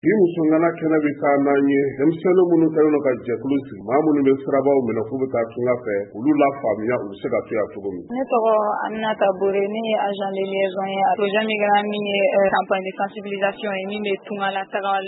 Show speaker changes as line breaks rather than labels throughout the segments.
Bi musungana kena bi ka nanye demselo munu tayono ka jekulusi mamunu be sirabaw mena ku be ka tunga fe ulu la famiya u se ka to ya togomi
ne togo Aminata Bore ne agent de liaison ya projet migrant mi campagne de sensibilisation et mi be tunga la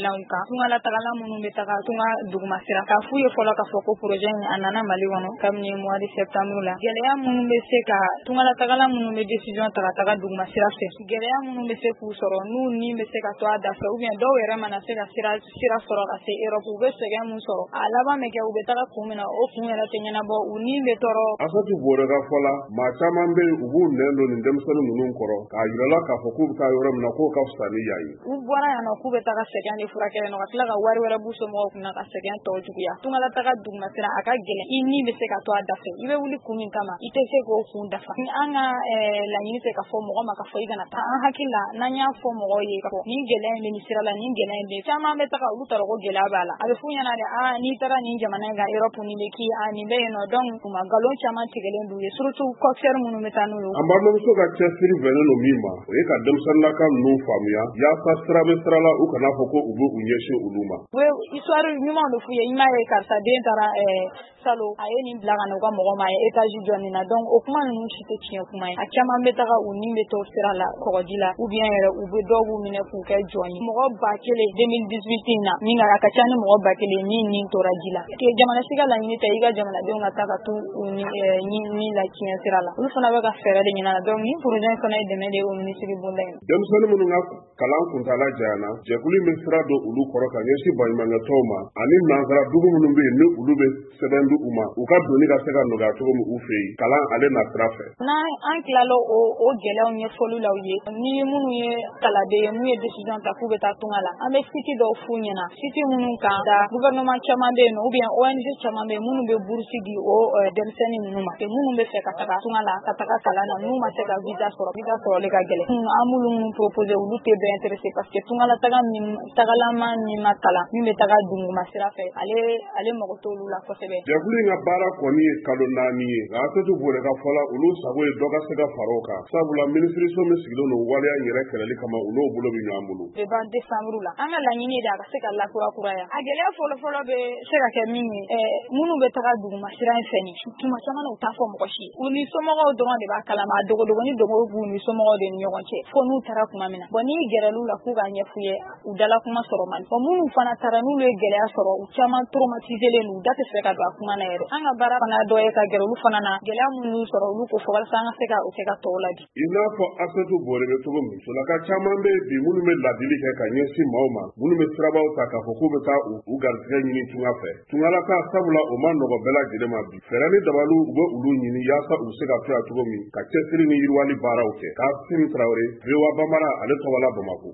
tagala munu be taga tunga duguma sira ka fu ye fola ka foko projet ni anana mali wono kam ni mois de septembre la geleya munu be se ka tunga la tagala munu be décision taga duguma sira fe geleya munu be se ku soro nu ni be se ka to ada fe ou bien do yere mana se ka sira soro ka se Europe ube segen mun soro alaba meke ube taga kumina o kun yɛrɛ tɛ ɲɛnabɔ u ni bɛ tɔɔrɔ.
Asatu Bore ka fɔla maa caman bɛ u b'u nɛn don nin denmisɛnnin ninnu kɔrɔ k'a yirala k'a fɔ k'u bɛ taa yɔrɔ min na k'o ka fisa ni yan ye.
U bɔra yan nɔ k'u bɛ taga sɛgɛn de furakɛli nɔ ka tila ka wari wɛrɛ b'u somɔgɔw kunna ka sɛgɛn tɔw juguya tungala taga dugumasira a ka gɛlɛn i ni bɛ se ka to a da fɛ i bɛ wuli kun min kama i tɛ se k'o kun dafa ni an ka laɲini tɛ ka fɔ mɔgɔ ma ka fɔ i kana taa an hakili la n'an y'a fɔ mɔgɔw ye ka fɔ nin gɛlɛya in bɛ nin sira la nin gɛlɛya in bɛ caman bɛ taga olu tɔrɔ ko gɛlɛya b'a la a bɛ f'u ɲɛna de n'i taara nin jamana in kan Europe nin bɛ k'i nin bɛ yen nɔ donc kuma nkalon caman tigɛlen d'u ye surtout coxeur minnu bɛ taa n'u ye.
An balimamuso ka cɛsiri bɛnnen don min ma o ye ka denmisɛnninnaka ninnu faamuya yaasa sira bɛ sira la u kana fɔ ko u bɛ u ɲɛsin olu ma.
u ye histoire ɲumanw de f'u ye i m'a ye karisa den taara salo a ye nin bila ka na u ka mɔgɔ ma a ye étage jɔ nin na donc o kuma ninnu si tɛ tiɲɛ kuma ye a caman bɛ taga u ni bɛ to sira la kɔgɔji la ou bien yɛrɛ u bɛ dɔw b'u minɛ k'u kɛ jɔn ye mɔgɔ 1000 2018 in na min a ka ca ni mɔgɔ 1000 min nin tora ji la jamana si ka laɲini tɛ i ka jamanadenw ka taa ka to ni la tiɲɛ sira la olu fana bɛ ka fɛɛrɛ de ɲini donc ni projet fana ye dɛmɛ de ye o minisiri bonda in.
Denmisɛnnin minnu ka kalan kuntala janyana jɛkulu bɛ sira don olu kɔrɔ ka ɲɛsin baɲumankɛtɔw ma ani nansara dugu minnu bɛ yen ni olu bɛ sɛbɛn di u ma u ka doni ka se ka nɔgɔya cogo min u fɛ yen kalan ale na sira fɛ.
N'an tilala o gɛlɛyaw ɲɛfɔli la u ye ni minnu ye kaladen ye n'u ye décision ta k'u bɛ taa tunga la an bɛ site dɔw f'u ɲɛna site minnu kan da gouvernement caman bɛ yen nɔ ou bien ONG caman bɛ yen minnu bɛ bourse di o denmisɛnnin ninnu ma minnu bɛ fɛ ka taga tunga la ka taga kalan na n'u ma se ka visa sɔrɔli ka gɛlɛn an b'olu minnu proposer olu tɛ bɛɛ intéressé parce que tunga la tagalama min ma kalan min bɛ taga duguma sira fɛ ale mago t'olu la kosɛbɛ.
Jɛkulu in ka baara kɔni ye kalo 4 ye nka Asatu Bore ka fɔla olu sago ye dɔ ka se ka fara o kan sabula minisiriso min sigilen don waleya yɛrɛ kɛlɛli kama u n'o bolo bɛ ɲɔgɔn bolo.
Le 20 décembre la an ka laɲini de a ka se ka lakurakuraya a gɛlɛya fɔlɔfɔlɔ bɛ se ka kɛ min ye minnu bɛ taga duguma sira in fɛ ni tuma caman u t'a fɔ mɔgɔ si u ni somɔgɔw dɔrɔn de b'a kalama a dogodogoni dogo b'u ni somɔgɔw de ni ɲɔgɔn cɛ fo n'u taara kuma min na n'i gɛrɛl'u la k'u ka ɲɛf'u ye u dala kuma sɔrɔ man minnu fana taara n'olu ye gɛlɛya sɔrɔ u caman traumatiselen u da tɛ fɛ ka don a kuma na yɛrɛ an ka baara fana dɔ ye ka gɛrɛ olu fana na gɛlɛya minnu sɔrɔ olu ko fɔ walasa an ka se ka tɔw ladi.
I n'a fɔ Asatu Bore bɛ cogo min sulaka caman bɛ bi minnu bɛ ladili kɛ ka ɲɛsin maaw ma minnu bɛ sirabaw ta k'a fɔ k'u bɛ taa u garisɛgɛ ɲini tunga fɛ tungalaka sabula o ma nɔgɔ bɛɛ lajɛlen ma bi fɛɛrɛ ni dabaliw u bɛ olu ɲini yaasa u se ka to yan cogo min ka cɛsiri ni yiriwali baaraw kɛ Kassim Traoré VOA Bambara ale tɔgɔla Bamako.